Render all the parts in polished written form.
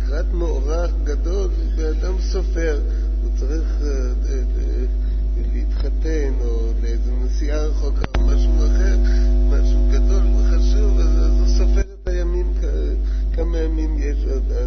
לקראת מאורע גדול, באדם סופר, הוא צריך להתחתן או לאיזו נסיעה רחוקה או משהו אחר, משהו גדול וחשוב, אז הוא סופר את הימים, כמה ימים יש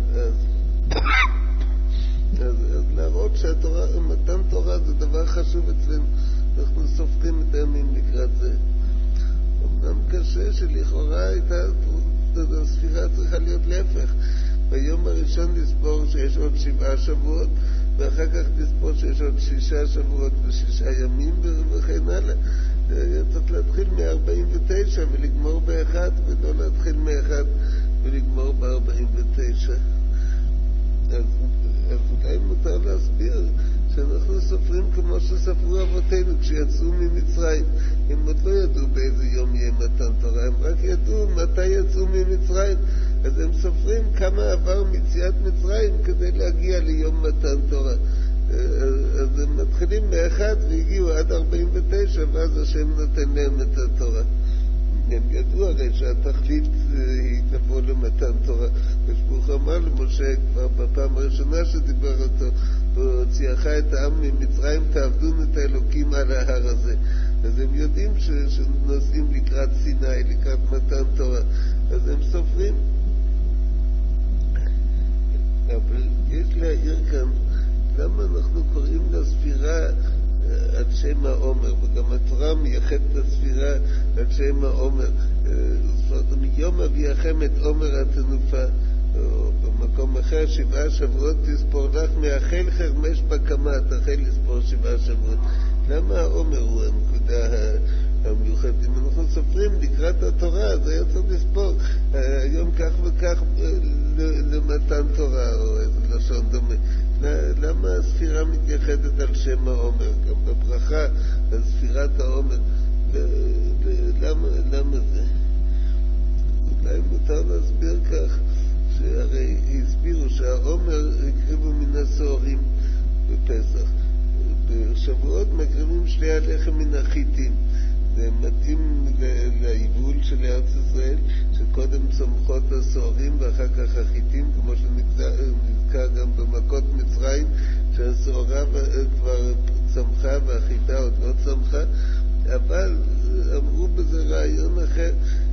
אז להראות מתן תורה זה דבר חשוב אצלנו, אנחנו סופרים את הימים לקראת זה. אמנם קשה שלכאורה הספירה צריכה להיות להפך, ביום הראשון לספור שיש עוד 7 שבועות, ואחר כך לספור שיש עוד 6 שבועות ו6 ימים וכן הלאה. צריך להתחיל מ-49 ולגמור ב-1, ולא להתחיל מ-1 ולגמור ב-49. אז אולי מותר להסביר שאנחנו סופרים כמו שספרו אבותינו כשיצאו ממצרים. הם עוד לא ידעו באיזה יום יהיה מתן תורה, הם רק ידעו מתי יצאו ממצרים, אז הם סופרים כמה עבר מציאת מצרים כדי להגיע ליום מתן תורה. אז הם מתחילים מ-1 והגיעו עד 49, ואז השם נותן להם את התורה. הם ידעו הרי שהתכלית היא לבוא למתן תורה. ושבוך אמר למשה כבר בפעם הראשונה שדיבר אותו, והוציאך את העם ממצרים, תעבדון את האלוקים על ההר הזה. אז הם יודעים שנוסעים לקראת סיני, לקראת מתן תורה, אז הם סופרים. אבל יש להעיר כאן למה אנחנו קוראים לספירה על שם העומר, וגם התורה מייחדת את הספירה על שם העומר. מיום אביאכם את עומר התנופה, או במקום אחר 7 שבועות תספור לך, מאחל חרמש בקמה תחל לספור 7 שבועות. למה העומר הוא הנקודה המיוחדת? אם אנחנו סופרים לקראת התורה, אז היה צריך לספור היום כך וכך למתן תורה, או איזה לשון דומה. למה הספירה מתייחדת על שם העומר? גם בברכה על ספירת העומר. למה זה? אולי מותר להסביר כך, שהרי הסבירו שהעומר הקריבו מן הסוהרים בפסח. בשבועות מקריבים שלי הלחם מן החיטים. זה מתאים ליבול של ארץ ישראל, שקודם צומחות הסוהרים ואחר כך החיטים, כמו שנזכר גם במכות מצרים, שהסוהרה כבר צמחה והחיטה עוד לא צמחה. אבל אמרו בזה רעיון אחר,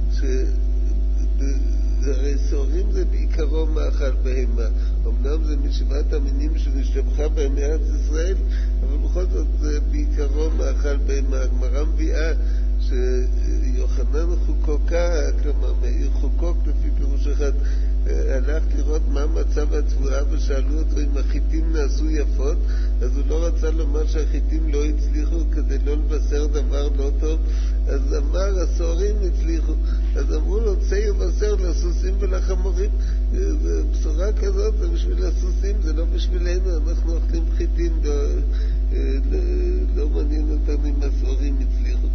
הרי סוהרים זה בעיקרו מאכל בהמה. אמנם זה משבעת המינים שנשתבחה בהם מארץ ישראל, אבל בכל זאת זה בעיקרו מאכל בהמה. הגמרא מביאה שיוחנן חוקוקה, כלומר מאיר חוקוק לפי פירוש אחד, הלך לראות מה מצב התבואה ושאלו אותו אם החיטים נעשו יפות, אז הוא לא רצה לומר שהחיטים לא הצליחו כדי לא לבשר דבר לא טוב, אז אמר הסוהרים הצליחו. אז אמרו לו צא ובשר לסוסים ולחמורים. בשורה כזאת זה בשביל הסוסים, זה לא בשבילנו, אנחנו אוכלים חיטים, לא מעניין אותנו אם הסוהרים הצליחו.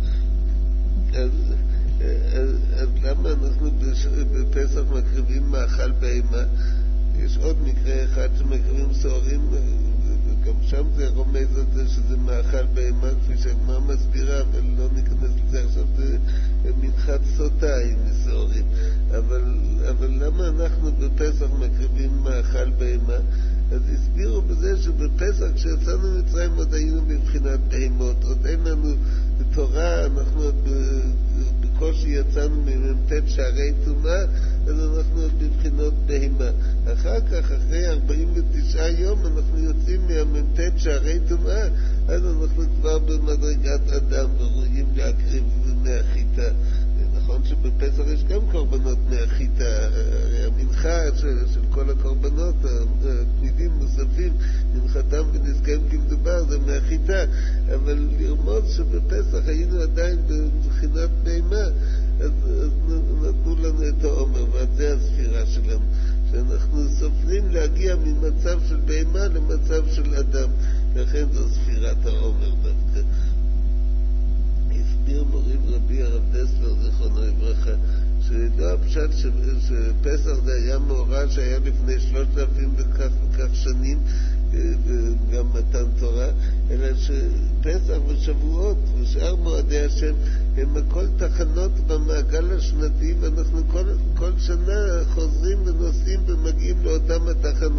אז למה אנחנו בפסח מקריבים מאכל בהמה? יש עוד מקרה אחד שמקריבים סוהרים, וגם שם זה רומז על זה שזה מאכל בהמה, כפי שהגמרא מסבירה, אבל לא ניכנס לזה עכשיו, זה מנחת סוטה עם סוהרים. אבל למה אנחנו בפסח מקריבים מאכל בהמה? אז הסבירו בזה שבפסח כשיצאנו ממצרים עוד היינו בבחינת בהמות, עוד אין לנו תורה, אנחנו עוד בקושי יצאנו ממ"ט שערי טומאה, אז אנחנו עוד בבחינות בהמה. אחר כך, אחרי 49 יום, אנחנו יוצאים מהמ"ט שערי טומאה, אז אנחנו כבר במדרגת אדם ורואים להקריב מהחיטה. נכון שבפסח יש גם קורבנות מהחיטה, המנחה של כל הקורבנות, התמידים נוספים, מנחתם ונזכאים כמדובר, זה מהחיטה, אבל לרמוז שבפסח היינו עדיין בבחינת בהמה, אז נתנו לנו את העומר, ועד זה הספירה שלנו, שאנחנו סופרים להגיע ממצב של בהמה למצב של אדם, לכן זו ספירת העומר דווקא. הסביר מוריב רבי הרב דסלר זיכרונו לברכה, שלא הפשט שפסח זה היה מאורע שהיה לפני 3,000 וכך שנים, וגם מתן תורה, אלא שפסח ושבועות ושאר מועדי השם הם הכל תחנות במעגל השנתי, ואנחנו כל שנה חוזרים ונוסעים ומגיעים לאותם התחנות.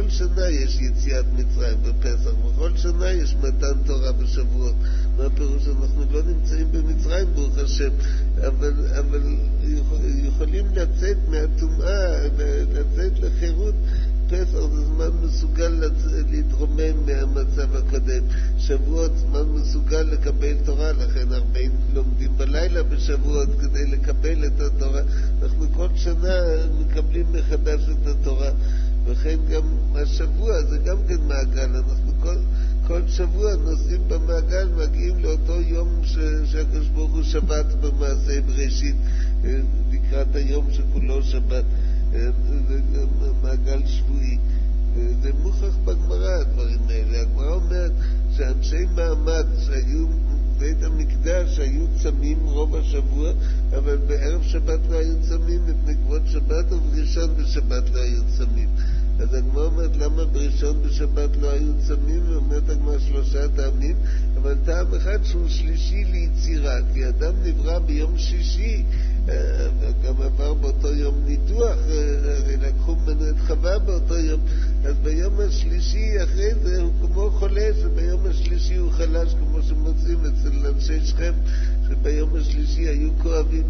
כל שנה יש יציאת מצרים בפסח, וכל שנה יש מתן תורה בשבועות. מה הפירוש? אנחנו לא נמצאים במצרים ברוך השם, אבל יכולים לצאת מהטומאה, לצאת לחירות. פסח זה זמן מסוגל להתרומם מהמצב הקודם. שבועות זמן מסוגל לקבל תורה, לכן הרבה לומדים בלילה בשבועות כדי לקבל את התורה. אנחנו כל שנה מקבלים מחדש את התורה, וכן גם השבוע זה גם כן מעגל. אנחנו כל שבוע נוסעים במעגל, מגיעים לאותו יום שהקדוש ברוך הוא שבת במעשה בראשית, לקראת היום שכולו שבת. זה מעגל שבועי, זה מוכח בגמרא הדברים האלה. הגמרא אומרת שאנשי מעמד שהיו בית המקדש היו צמים רוב השבוע, אבל בערב שבת לא היו צמים, מפני כבוד שבת, ובראשון בשבת לא היו צמים. אז הגמרא אומרת למה בראשון בשבת לא היו צמים, ואומרת הגמרא 3 טעמים, אבל טעם אחד שהוא שלישי ליצירה, כי אדם נברא ביום שישי, וגם עבר באותו יום ניתוח, לקחו ממנו את חווה באותו יום, אז ביום השלישי אחרי זה הוא כמו חולה, שביום השלישי הוא חלש, כמו שמוצאים אצל אנשי שכם, שביום השלישי היו כואבים.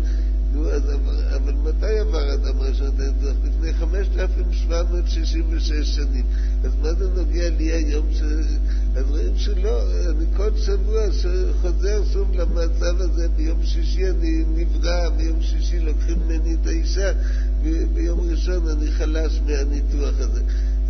אבל מתי עבר אדם ראשון? לפני 5,766 שנים. אז מה זה נוגע לי היום? אז רואים שלא, אני כל שבוע שחוזר שוב למצב הזה, ביום שישי אני נברא, ביום שישי לוקחים ממני את האישה, ביום ראשון אני חלש מהניתוח הזה.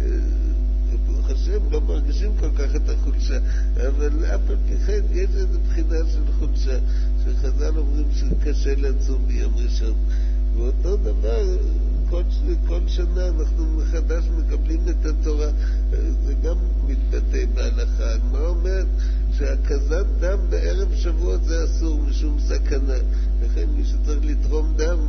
ברוך השם, לא מרגישים כל כך את החולשה, אבל אף על פי כן יש איזו בחינה של חולשה, שחז"ל אומרים שקשה לצום ביום ראשון. ואותו דבר, כל שנה אנחנו מחדש מקבלים את התורה, זה גם מתבטא בהלכה. מה אומרת? שהקזת דם בערב שבועות זה אסור משום סכנה, לכן מי שצריך לתרום דם,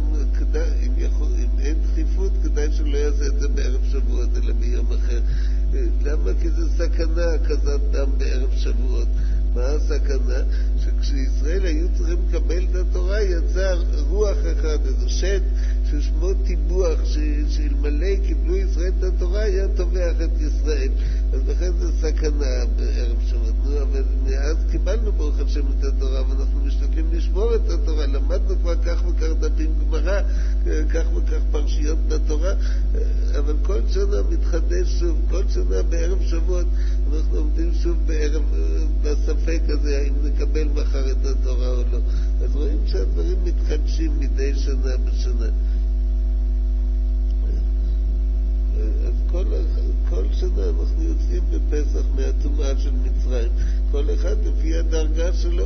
אם אין דחיפות, כדאי שלא יעשה את זה בערב שבועות אלא ביום אחר. למה? כי זה סכנה, הקזת דם בערב שבועות. מה הסכנה? שכשישראל היו צריכים לקבל את התורה, יצא רוח אחד, איזה שד ששמו טיבוח, שאלמלא קיבלו ישראל את התורה היה טובח את ישראל. אז לכן זה סכנה בערב שבועות. אבל מאז קיבלנו ברוך השם את התורה, ואנחנו משתדלים לשמור את התורה. למדנו כבר כך וכך דפים גמרא, כך וכך פרשיות בתורה, אבל כל שנה מתחדש שוב, כל שנה בערב שבועות אנחנו עומדים שוב בערב בספק הזה, האם נקבל מחר את התורה או לא. אז רואים שהדברים מתחדשים מדי שנה בשנה. אז כל שנה אנחנו יוצאים בפסח מהטומאה של מצרים, כל אחד לפי הדרגה שלו.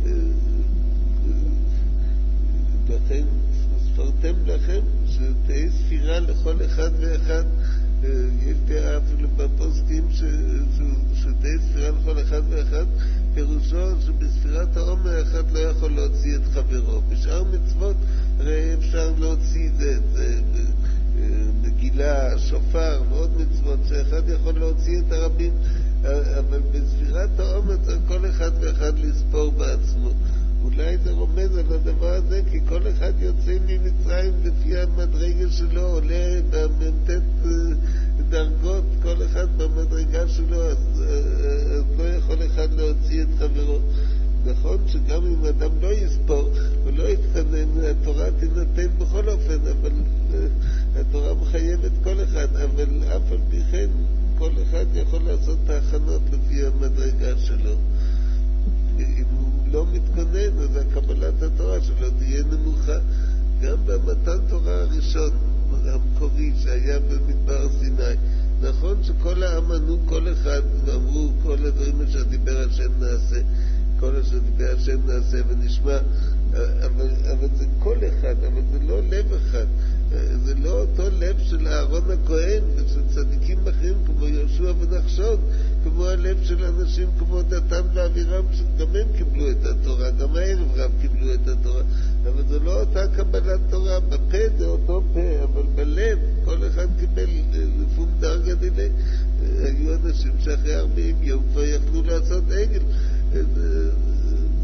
לכן ספרתם לכם שתהיה ספירה לכל אחד ואחד. יש דעה אפילו בפוסקים שתהיה ספירה לכל אחד ואחד, פירושו שבספירת העומר אחד לא יכול להוציא את חברו. בשאר מצוות הרי אפשר להוציא את מגילה, שופר ועוד מצוות שאחד יכול להוציא את הרבים, אבל בספירת העומר צריך כל אחד ואחד לספור בעצמו. אולי זה רומז על הדבר הזה, כי כל אחד יוצא ממצרים לפי המדרגה שלו, עולה במ"ט דרגות, כל אחד במדרגה שלו, אז לא יכול אחד להוציא את חברו. נכון שגם אם אדם לא יספור ולא יתחנן, התורה תינתן בכל אופן, אבל התורה מחייבת כל אחד, אבל אף על פי כן כל אחד יכול לעשות את ההכנות לפי המדרגה שלו. אם לא מתכונן, אז הקבלת התורה שלו תהיה נמוכה. גם במתן תורה הראשון המקורי שהיה במדבר סיני, נכון שכל העם ענו כל אחד ואמרו כל הדברים אשר דיבר השם נעשה, כל אשר דיבר השם נעשה ונשמע, אבל זה כל אחד, אבל זה לא לב אחד. זה לא אותו לב של אהרון הכהן ושל צדיקים אחרים כמו יהושע ונחשון, כמו הלב של אנשים כמו דתן ואבירם, שגם הם קיבלו את התורה, גם הערב רב קיבלו את התורה, אבל זה לא אותה קבלת תורה. בפה זה אותו פה, אבל בלב כל אחד קיבל לפום דרגה דילי. היו אנשים שאחרי 40 יום כבר יכלו לעשות עגל.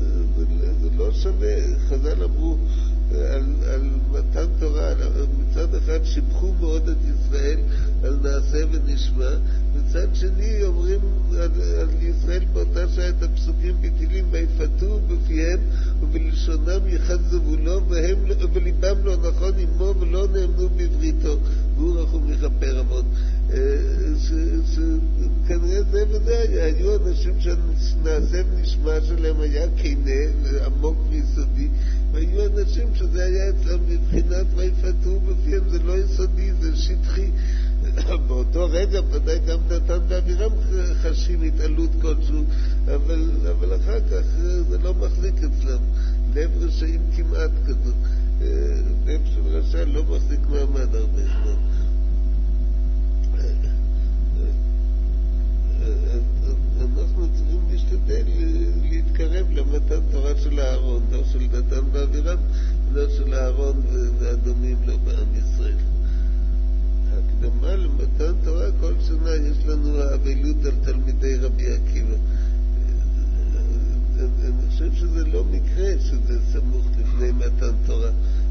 זה לא שווה. חז"ל אמרו על מתן תורה, מצד אחד שיבחו מאוד את ישראל על נעשה ונשמע, מצד שני אומרים על ישראל באותה שעה את הפסוקים בתהילים, ויפתו בפיהם ובלשונם יחזבו לו, וליבם לא נכון עמו ולא נאמנו בבריתו, והוא רחום מכפר עוון. כנראה זה וזה היו אנשים שנעשה ונשמע שלהם היה כנה, עמוק ויסודי, והיו אנשים שזה היה אצלם בבחינת ויפתו בפיהם, זה לא יסודי, זה שטחי. באותו רגע ודאי גם דתן ואבירם חשים התעלות כלשהו, אבל אחר כך זה לא מחזיק אצלם. לב רשעים כמעט כזאת, לב של רשע לא מחזיק מעמד הרבה זמן. אנחנו צריכים להשתדל להתקרב למתן תורה של אהרון, לא של דתן ואבירם, לא של אהרון והדומים לו בעם ישראל. הקדמה למתן תורה, כל שנה יש לנו האבלות על תלמידי רבי עקיבא. אני חושב שזה לא מקרה שזה סמוך לפני מתן תורה,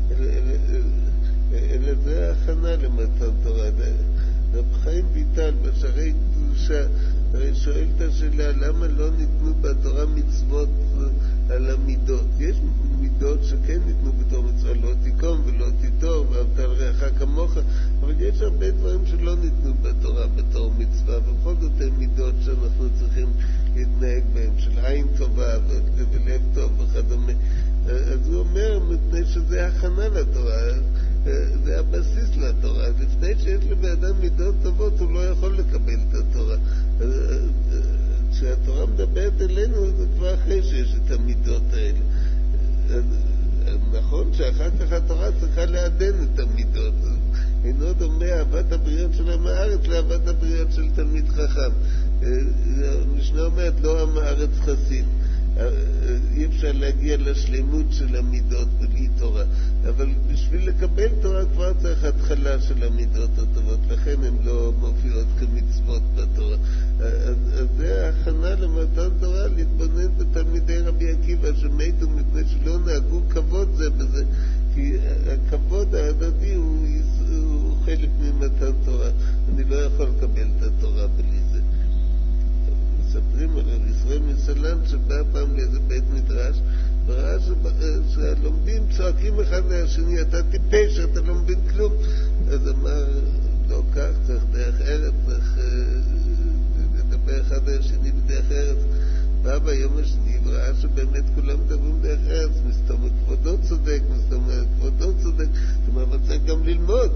אלא זה ההכנה למתן תורה. רב חיים ויטל בשערי קדושה הרי שואל את השאלה למה לא ניתנו בתורה מצוות על המידות. יש מידות שכן ניתנו בתור מצווה, לא תיקום ולא תיטור ואהבת לרעך כמוך, אבל יש הרבה דברים שלא ניתנו בתורה בתור מצווה, ובכל זאת הן מידות שאנחנו צריכים להתנהג בהם, של עין טובה ולב טוב וכדומה. אז הוא אומר, מפני שזה הכנה לתורה, זה הבסיס לתורה. לפני שיש לבאדם מידות טובות הוא לא יכול לקבל את התורה. כשהתורה מדברת אלינו זה כבר אחרי שיש את המידות האלה. נכון שאחר כך התורה צריכה לעדן את המידות. אינו דומה אהבת הבריות של עם הארץ לאהבת הבריות של תלמיד חכם. המשנה אומרת לא עם הארץ חסין. אי אפשר להגיע לשלמות של המידות בלי תורה, אבל בשביל לקבל תורה כבר צריך התחלה של המידות הטובות, לכן הן לא מופיעות כמצוות בתורה. אז זה ההכנה למתן תורה, להתבונן בתלמידי רבי עקיבא שמתו מפני שלא נהגו כבוד זה בזה, כי הכבוד ההדדי הוא חלק ממתן תורה. אני לא יכול לקבל את התורה בלי זה. מספרים על ישראל מסלן שבא פעם לאיזה בית מדרש וראה שהלומדים צועקים אחד לשני, אתה טיפש, אתה לא מבין כלום. אז אמר, לא כך, צריך דרך ארץ, צריך לדבר אחד לשני בדרך ארץ. בא ביום השני וראה שבאמת כולם מדברים דרך ארץ, מסתובב כבודו צודק, מסתובב כבודו צודק, אבל צריך גם ללמוד,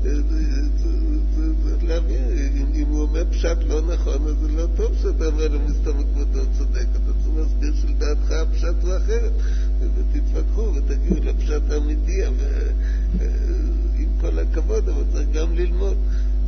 צריך להבין, אם הוא אומר פשט לא נכון, אז זה לא טוב שאתה אומר לו מסתובב כבודו צודק, אתה צריך להסביר שלדעתך הפשט הוא אחרת, ותתווכחו ותגיעו לפשט האמיתי, עם כל הכבוד, אבל צריך גם ללמוד,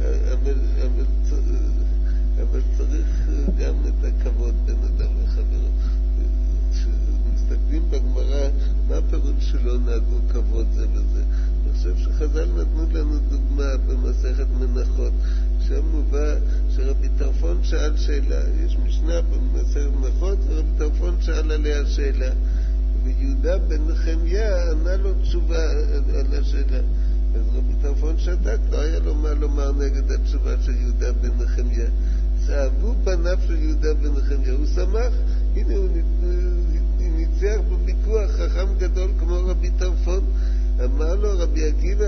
אבל צריך גם את הכבוד בין אדם לחברו. כשמסתכלים בגמרא, מה הפירוש שלא נהגו כבוד זה וזה? אני חושב שחז"ל נתנו לנו דוגמה במסכת מנחות, שם מובא שרבי טרפון שאל שאלה, יש משנה במסכת מנחות ורבי טרפון שאל עליה שאלה, ויהודה בן נחמיה ענה לו תשובה על השאלה. אז רבי טרפון שתק, לא היה לו מה לומר נגד התשובה של יהודה בן נחמיה. צהבו פניו של יהודה בן נחמיה, הוא שמח, הנה הוא ניצח בוויכוח חכם גדול כמו רבי טרפון. אמר לו רבי עקיבא,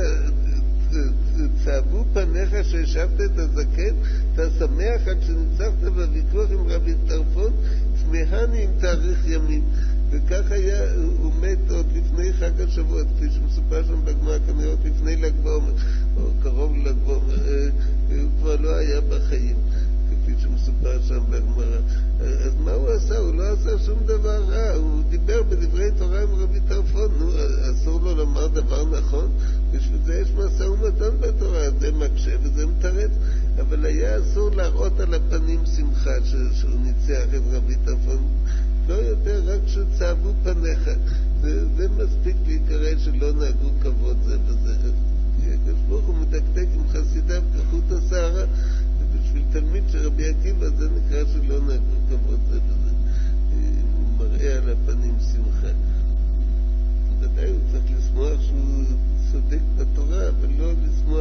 צהבו פניך שהשבת את הזקן, אתה שמח עד שניצחת בוויכוח עם רבי טרפון, תמהני עם תאריך ימים. וכך היה, הוא מת עוד לפני חג השבועות, כפי שמסופר שם בגמרא, כנראה עוד לפני ל"ג בעומר, או קרוב ל"ג בעומר, הוא כבר לא היה בחיים, כפי שמסופר שם בגמרא. אז מה הוא עשה? הוא לא עשה שום דבר רע, הוא דיבר בדברי תורה עם רבי טרפון, אסור לו לומר דבר נכון, בשביל זה יש משא ומתן בתורה, זה מקשה וזה מתרץ, אבל היה אסור להראות על הפנים שמחה שהוא ניצח את רבי טרפון, לא יותר, רק שצהבו פניך. זה מספיק להיקרא שלא נהגו כבוד זה וזה. הקדוש ברוך הוא מדקדק עם חסידיו כחוט השערה, ובשביל תלמיד שרבי עקיבא זה נקרא שלא נהגו כבוד זה וזה. הוא מראה על הפנים שמחה. ודאי הוא צריך לשמוח שהוא צודק בתורה, אבל לא לשמוח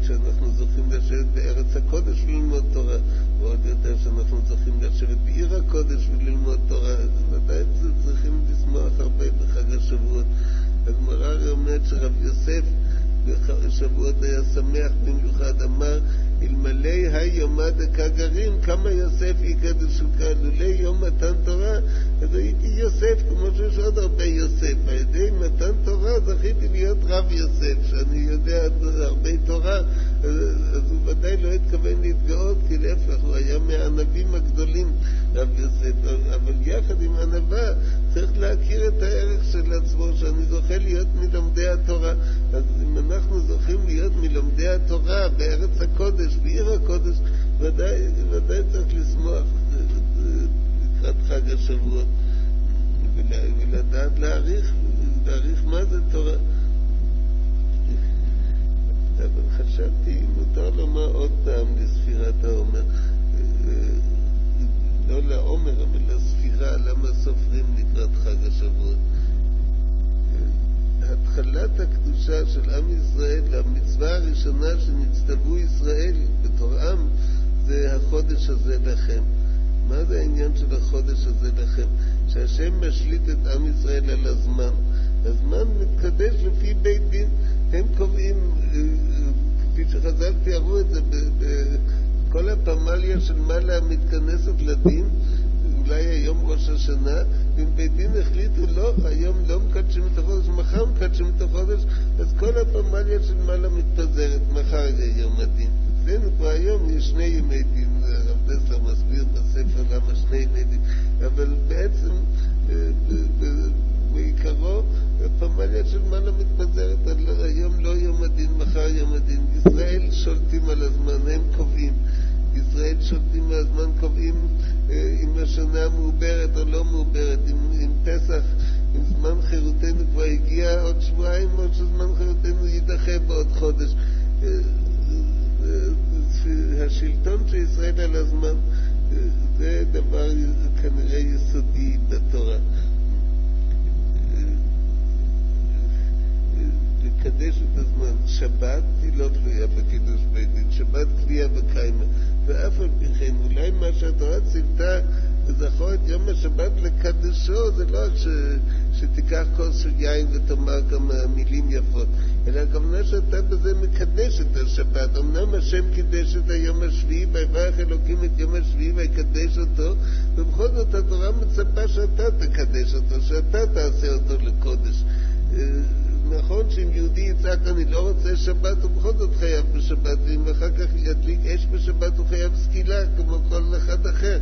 שאנחנו זוכים לשבת בארץ הקודש וללמוד תורה, ועוד יותר שאנחנו זוכים לשבת בעיר הקודש וללמוד תורה. ודאי צריכים לשמוח הרבה בחג השבועות. הגמרא אומרת שרב יוסף בשבועות היה שמח במיוחד, אמר אלמלא היומא דקגרים כמה יוסף יקדש סוכה, לולא יום מתן תורה אז הייתי יוסף, כמו שיש עוד הרבה יוסף. על ידי מתן תורה זכיתי להיות רב יוסף, שאני יודע הרבה תורה, אז הוא ודאי לא התכוון להתגאות, כי להפך, הוא היה מהענבים הגדולים, רב יוסף. אבל יחד עם ענבה צריך להכיר את הערך של עצמו, שאני זוכה להיות מלומדי התורה. אז אם אנחנו זוכים להיות מלומדי התורה בארץ הקודש, בעיר הקודש, ודאי צריך לשמוח לקראת חג השבועות, ולדעת להעריך מה זה תורה. אבל חשבתי, מותר לומר עוד פעם לספירת העומר, לא לעומר אבל לספירה, למה סופרים לקראת חג השבועות. התחלת הקדושה של עם ישראל, המצווה הראשונה שנצטוו ישראל בתורם, זה החודש הזה לכם. מה זה העניין של החודש הזה לכם? שהשם משליט את עם ישראל על הזמן. הזמן מתקדש לפי בית דין. הם קובעים, כפי שחז"ל תיארו את זה, בכל הפמליה של מעלה מתכנסת לדין, אולי היום ראש השנה, אם בית דין החליטו לא, היום לא מקדשים את החודש, מחר מקדשים את החודש, אז כל הפמליה של מעלה מתפזרת, מחר יהיה יום הדין. אצלנו כבר היום יש שני ימי דין, הרב דסלר מסביר בספר למה שני ימי דין, אבל בעצם בעיקרו הפמליה של מעלה מתפזרת, היום לא יום הדין, מחר יום הדין. ישראל שולטים על הזמן, הם קובעים. ישראל שולטים על הזמן, קובעים אם השנה מעוברת או לא מעוברת, אם פסח, אם זמן חירותנו כבר הגיע עוד שבועיים, או שזמן חירותנו יידחה בעוד חודש. השלטון של ישראל על הזמן זה דבר כנראה יסודי בתורה. לקדש את הזמן. שבת היא לא תלויה בקידוש בית דין, שבת קביעה וקיימה, ואף על פי כן אולי מה שהתורה ציוותה לזכור את יום השבת לקדשו, זה לא שתיקח כוס של יין ותאמר כמה מילים יפות, אלא הכוונה שאתה בזה מקדש את השבת. אמנם השם קידש את היום השביעי, ויברך אלוקים את יום השביעי ויקדש אותו, ובכל זאת התורה מצפה שאתה תקדש אותו, שאתה תעשה אותו לקודש. נכון שאם יהודי יצעק אני לא רוצה שבת, הוא בכל זאת חייב בשבת, ואם אחר כך ידליק אש בשבת הוא חייב סקילה כמו כל אחד אחר.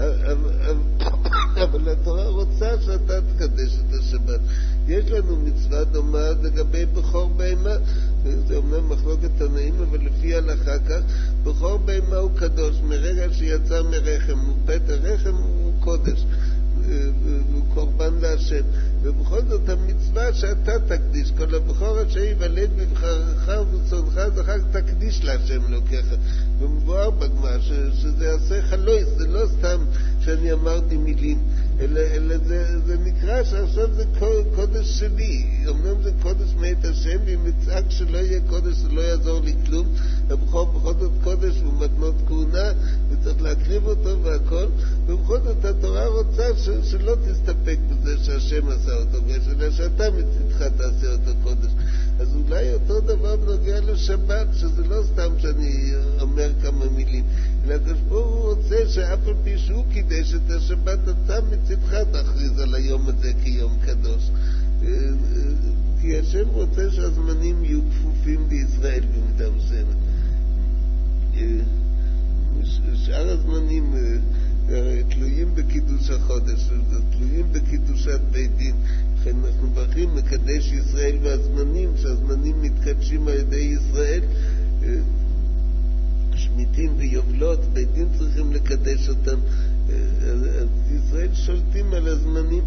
אבל התורה רוצה שאתה תקדש את השבת. יש לנו מצווה דומה לגבי בכור בהמה, זה אומנם מחלוקת תנאים, אבל לפי הלכה כך, בכור בהמה הוא קדוש מרגע שיצא מרחם, פטר רחם הוא קודש, הוא קורבן להשם. ובכל זאת המצווה שאתה תקדיש, כל הבכור אשר ייוולד בבחרך ובצונך זכר תקדיש להשם אלוקיך. ומבואר בגמרא שזה יעשה חלויס, זה לא סתם שאני אמרתי מילים, אלא זה נקרא שעכשיו זה קודש שלי. אמנם זה קודש מאת השם, ואם יצעק שלא יהיה קודש זה לא יעזור לי כלום. הבכור בכל זאת קודש הוא מתנות כהונה וצריך להקריב אותו והכל, ובכל זאת התורה רוצה שלא תסתפק בזה שהשם עשה אותו, אלא שאתה מצדך תעשה אותו קודש. אז אולי אותו דבר בנוגע לשבת, שזה לא סתם שאני אומר כמה מילים, אלא כשפה הוא רוצה שאף על פי שהוא קידש את השבת, אתה מצדך תכריז על היום הזה כיום קדוש. כי השם רוצה שהזמנים יהיו כפופים בישראל במידה מסוימת. שאר הזמנים תלויים בקידוש החודש, תלויים בקידושת בית דין. לכן אנחנו מברכים מקדש ישראל והזמנים, שהזמנים מתקדשים על ידי ישראל. שמיטים ויובלות, בית דין צריכים לקדש אותם. אז ישראל שולטים על הזמנים.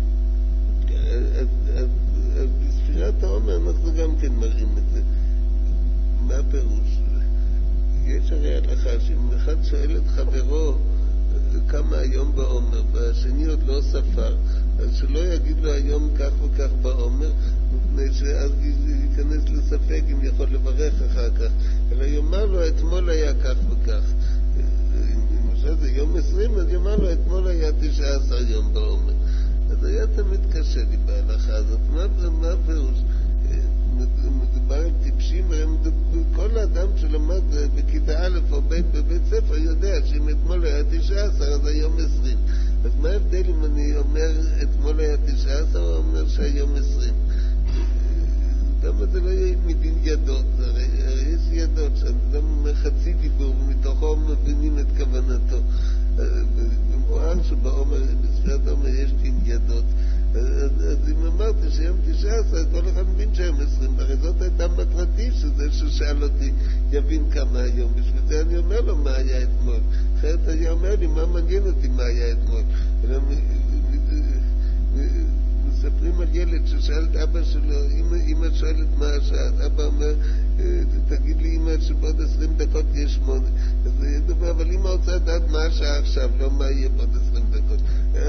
בספירת העומר אנחנו גם כן מראים את זה. מה הפירוש? יש הרי הלכה שאם אחד שואל את חברו כמה היום בעומר והשני עוד לא ספר, אז שלא יגיד לו היום כך וכך בעומר, מפני שאז ייכנס לספק אם יכול לברך אחר כך. אלא יאמר לו אתמול היה כך וכך. למשל זה יום 20, אז יאמר לו אתמול היה 19 יום בעומר. אז היה תמיד קשה לי בהלכה הזאת. מה הפירוש? מדובר על טיפשים, כל האדם שלמד בכיתה א' או ב' בבית ספר יודע שאם אתמול היה 19 אז היום 20. אז מה ההבדל אם אני אומר אתמול היה 19 או אומר שהיום 20? למה זה לא יהיה מדין ידות? הרי יש ידות שאדם אומר חצי דיבור ומתוכו מבינים את כוונתו. במובן שבעומר, בספירת העומר יש דין ידות. אז אם אמרתי שיום 19, כל אחד מבין שהיום 20, הרי זאת הייתה מטרתי, שזה ששאל אותי יבין כמה היום. בשביל זה אני אומר לו מה היה אתמול. אחרת היה אומר לי מה מעניין אותי מה היה אתמול. מספרים על ילד ששאל את אבא שלו, אמא שואלת מה השעה, אבא אומר, תגיד לי אמא שבעוד 20 דקות יש 8. אז הוא ידבר, אבל אמא רוצה לדעת מה השעה עכשיו, לא מה יהיה בעוד 20 דקות.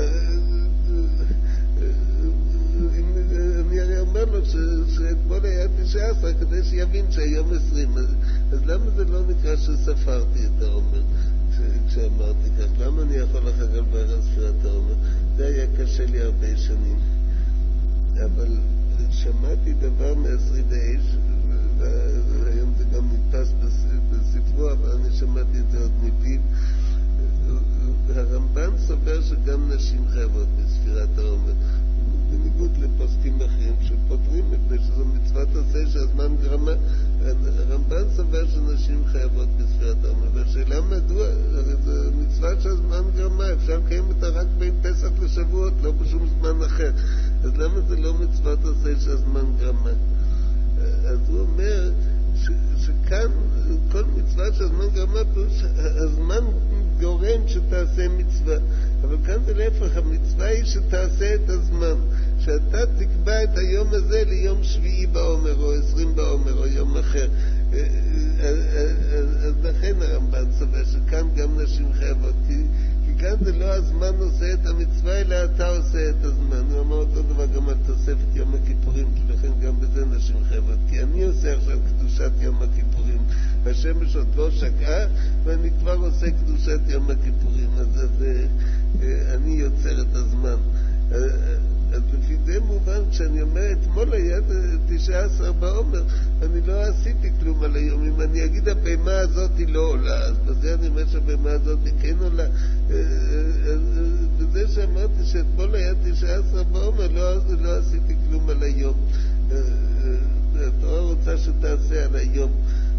אני הרי אומר לו שאתמול היה 19 כדי שיבין שהיום 20. אז למה זה לא נקרא שספרתי את העומר כשאמרתי כך? למה אני יכול לחגל בערב ספירת העומר? זה היה קשה לי הרבה שנים. אבל שמעתי דבר מהשרידי, והיום זה גם נתפס בספרו, אבל אני שמעתי את זה עוד מפיו. הרמב"ן סובר שגם נשים חייבות בספירת העומר, בניגוד לפוסקים אחרים שפותרים מפני שזו מצוות עשה שהזמן גרמה. הרמב"ן סובר שנשים חייבות בספירת העומר, והשאלה מדוע? הרי זו מצווה שהזמן גרמה, אפשר לקיים אותה רק בין פסח לשבועות, לא בשום זמן אחר. אז למה זה לא מצוות עשה שהזמן גרמה? אז הוא אומר שכאן כל מצווה שהזמן גרמה פירוש הזמן גורם שתעשה מצווה, אבל כאן זה להפך, המצווה היא שתעשה את הזמן, שאתה תקבע את היום הזה ליום 7 בעומר או 20 בעומר או יום אחר. אז לכן הרמב"ן סובר שכאן גם נשים חייבות, כי כאן זה לא הזמן עושה את המצווה, אלא אתה עושה את הזמן. הוא אמר אותו דבר גם על תוספת יום הכיפורים, לכן גם בזה נשים חייבות, כי אני עושה עכשיו קדושת יום הכיפורים, השמש עוד לא שקעה ואני כבר עושה קדושת יום הכיפורים, אז אני יוצר את הזמן. אז לפי זה מובן, כשאני אומר אתמול היה 19 בעומר, אני לא עשיתי כלום על היום. אם אני אגיד הבהמה הזאת היא לא עולה, אז בזה אני אומר שהבהמה הזאת היא כן עולה. בזה שאמרתי שאתמול היה 19 בעומר, לא עשיתי כלום על היום. התורה רוצה שתעשה על היום.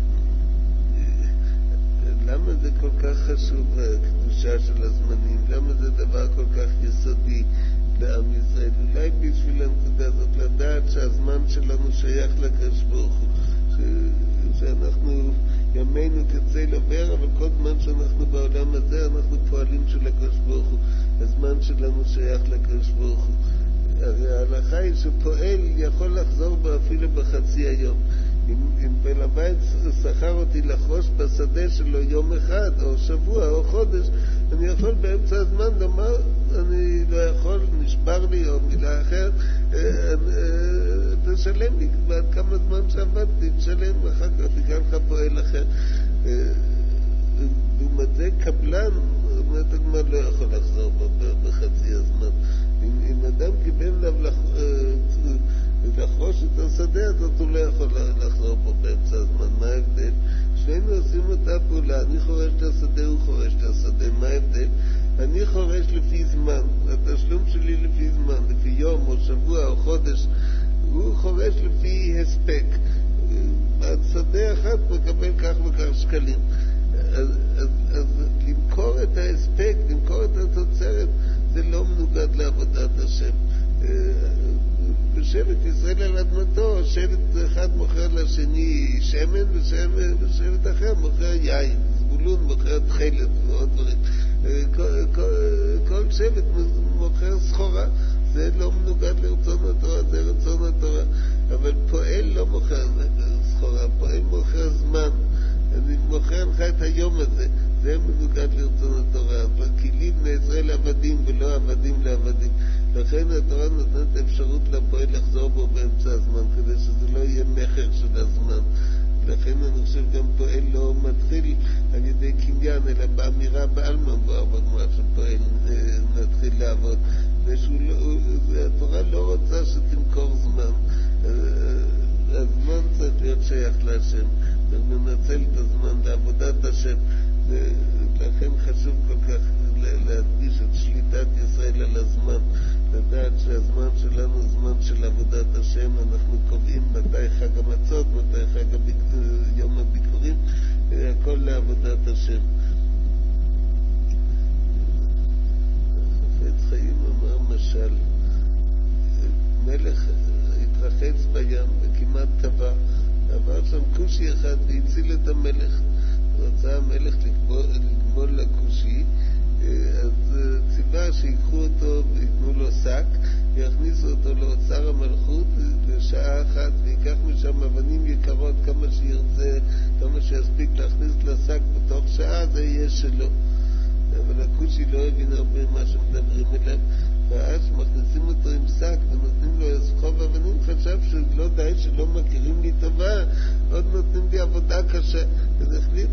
למה זה כל כך חשוב, הקדושה של הזמנים? למה זה דבר כל כך יסודי לעם ישראל? אולי בשביל הנקודה הזאת לדעת שהזמן שלנו שייך לקדוש ברוך הוא, שאנחנו ימינו כצל עובר, אבל כל זמן שאנחנו בעולם הזה אנחנו פועלים של הקדוש ברוך הוא. הזמן שלנו שייך לקדוש ברוך הוא. הרי ההלכה היא שפועל יכול לחזור בו אפילו בחצי היום. אם בעל הבית שכר אותי לחרוש בשדה שלו יום אחד או שבוע או חודש, אני יכול באמצע הזמן לומר אני לא יכול, נשבר לי או מילה אחרת, תשלם לי בעד כמה זמן שעבדתי, תשלם, אחר כך תיקח לך פועל אחר. לעומת זה קבלן, אומרת הגמרא, לא יכול לחזור בחצי הזמן. אם אדם קיבל עליו לחרוש את השדה הזאת, הוא לא יכול לחזור פה באמצע הזמן. מה ההבדל? שנינו עושים אותה פעולה, אני חורש את השדה, הוא חורש את השדה. מה ההבדל? אני חורש לפי זמן, התשלום שלי לפי זמן, לפי יום או שבוע או חודש. הוא חורש לפי הספק. השדה אחת מקבל כך וכך שקלים. אז למכור את ההספק, למכור את התוצרת, זה לא מנוגד לעבודת השם. בשבט ישראל על אדמתו, שבט אחד מוכר לשני שמן ושבט אחר מוכר יין, זבולון מוכר תחילת ועוד דברים. כל שבט מוכר סחורה, זה לא מנוגד לרצון התורה, זה רצון התורה. אבל פועל לא מוכר סחורה, פועל מוכר זמן. אני מוכר לך את היום הזה, זה מנוגד לרצון התורה. כי לי בני ישראל עבדים ולא עבדים לעבדים. לכן התורה נותנת אפשרות לפועל לחזור בו באמצע הזמן, כדי שזה לא יהיה מחר של הזמן. לכן אני חושב גם פועל לא מתחיל על ידי קניין, אלא באמירה בעלמא בגמרא שפועל מתחיל לעבוד. התורה לא רוצה שתמכור זמן, הזמן צריך להיות שייך להשם, וננצל את הזמן לעבודת השם. לכן חשוב כל כך להדגיש את שליטת ישראל על הזמן, לדעת שהזמן שלנו הוא זמן של עבודת השם. אנחנו קובעים מתי חג המצות, מתי חג יום הביקורים, הכל לעבודת השם. החפץ חיים אמר משל, מלך התרחץ בים וכמעט טבע, עבר שם כושי אחד והציל את המלך. רצה המלך לגמול לכושי, אז ציווה שיקחו אותו ויתנו לו שק, יכניסו אותו לאוצר המלכות בשעה אחת, ויקח משם אבנים יקרות כמה שירצה, כמה שיספיק להכניס לשק בתוך שעה, זה יהיה שלו. אבל הכושי לא הבין הרבה מה שמדברים אליו, ואז מכניסים אותו עם שק ונותנים לו סחוב אבנים, חשב שלא די שלא מכירים לי טובה, עוד נותנים לי עבודה קשה, אז החליט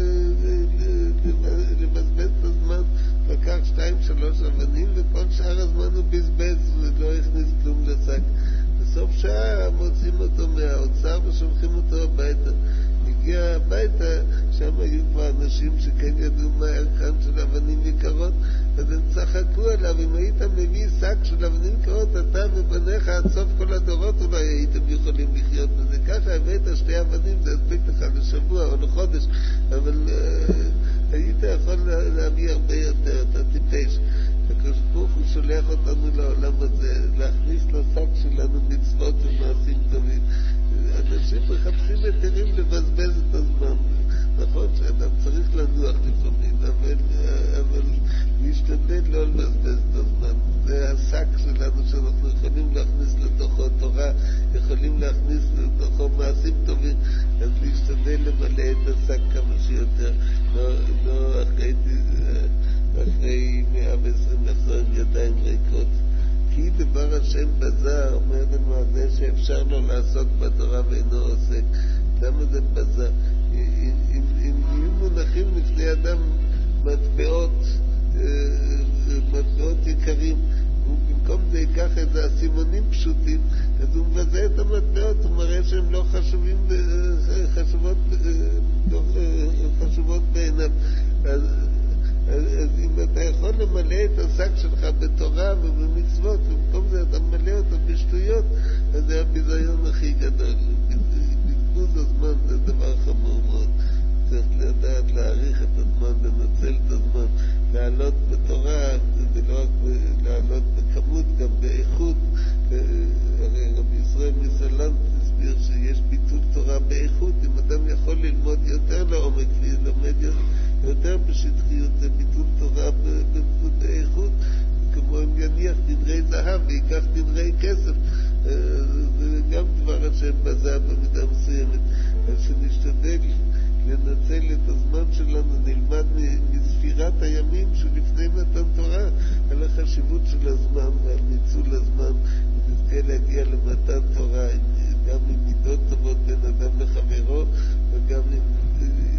לבזבז את הזמן, לקח 2-3 אבנים וכל שאר הזמן הוא בזבז ולא הכניס כלום לשק. בסוף שעה מוצאים אותו מהאוצר ושולחים אותו הביתה. הגיע הביתה, שם היו כבר אנשים שכן ידעו מה הערכן של אבנים יקרות, אז הם צחקו עליו, אם היית מביא שק של אבנים יקרות, אתה ובניך עד סוף כל הדורות אולי הייתם יכולים לחיות בזה. ככה הבאת 2 אבנים, זה הספיק לך לשבוע או לחודש, אבל היית יכול להביא הרבה יותר, אתה טיפש. הקדוש ברוך הוא שולח אותנו לעולם הזה, להכניס לשק שלנו מצוות ומעשים טובים. אנשים מחפשים היתרים לבזבז את הזמן. נכון שאדם צריך לנוח לפעמים, אבל להשתדל לא לבזבז את הזמן. זה השק שלנו שאנחנו יכולים להכניס לתוכו תורה, יכולים להכניס לתוכו מעשים טובים, אז להשתדל למלא את השק כמה שיותר. לא אחרי 120 לחזור עם ידיים ריקות. כי דבר השם בזה, אומר לנו על זה שאפשר לו לעסוק בתורה ואינו עוסק. למה זה בזה? אם יהיו מונחים לפני אדם מטבעות יקרים, ובמקום זה ייקח איזה הסימונים פשוטים, אז הוא מבזה את המטבעות, הוא מראה שהם לא חשובות בעיניו. אז אם אתה יכול למלא את השק שלך בתורה ובמצוות, ובמקום זה אתה ממלא אותו בשטויות, אז זה הביזיון הכי גדול. בזבוז הזמן זה דבר חמור מאוד. צריך לדעת להעריך את הזמן, לנצל את הזמן, לעלות בתורה, ולא רק לעלות בכמות, גם באיכות. הרי רבי ישראל מסלנט הסביר שיש ביטול תורה באיכות. אם אדם יכול ללמוד יותר לעומק ולומד יותר בשטחיות, זה ביטול תורה באיכות, כמו אם יניח דברי זהב ויקח דברי כסף. זה גם דבר השם בזה במידה מסוימת. אז שנשתדל לנצל את הזמן שלנו, נלמד מספירת הימים שלפני מתן תורה על החשיבות של הזמן ועל ניצול הזמן, ונזכה להגיע למתן תורה גם עם מידות טובות בין אדם לחברו, וגם עם